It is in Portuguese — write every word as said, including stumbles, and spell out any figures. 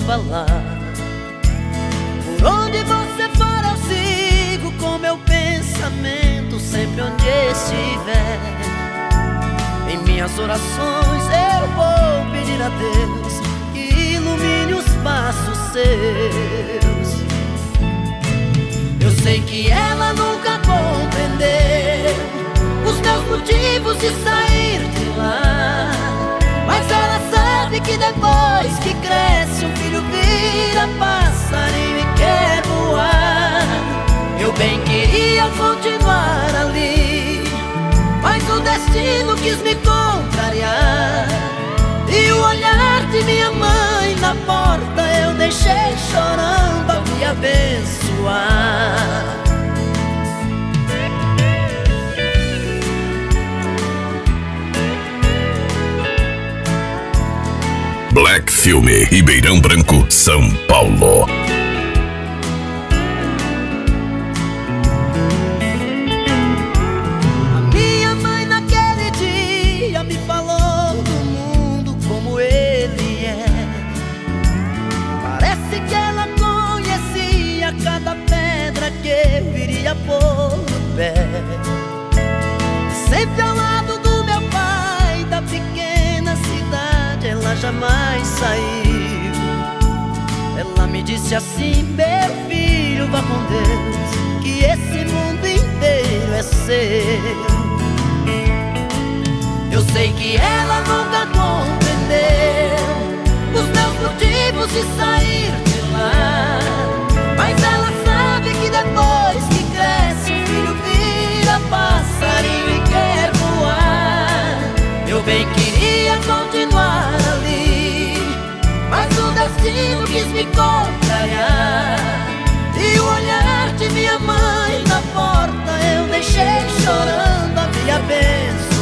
falar. Por onde você for eu sigo com meu pensamento, sempre onde estiver. Em minhas orações eu vou pedir a Deus que ilumine os passos seus. Eu sei que ela nunca compreendeu os meus motivos de sair de lá, mas ela sabe que depois que cresce um filho vira passarinho e quer voar. Eu bem queria continuar ali, mas o destino quis me contrariar. E o olhar de minha mãe na porta eu deixei chorando a me abençoar. Black Filme, Ribeirão Branco, São Paulo. A minha mãe naquele dia me falou do mundo como ele é. Parece que ela conhecia cada pedra que eu iria pôr no pé. Sempre ao lado do meu pai, da pequena cidade ela jamais saiu. Ela me disse assim: meu filho, vá com Deus, que esse mundo inteiro é seu. Eu sei que ela nunca compreendeu os meus motivos de sair de lá, mas ela sabe que depois que cresce um filho vira passarinho e quer voar. Eu bem queria continuar ali, mas o destino quis me contrariar. E o olhar de minha mãe na porta eu deixei chorando a me abençoar.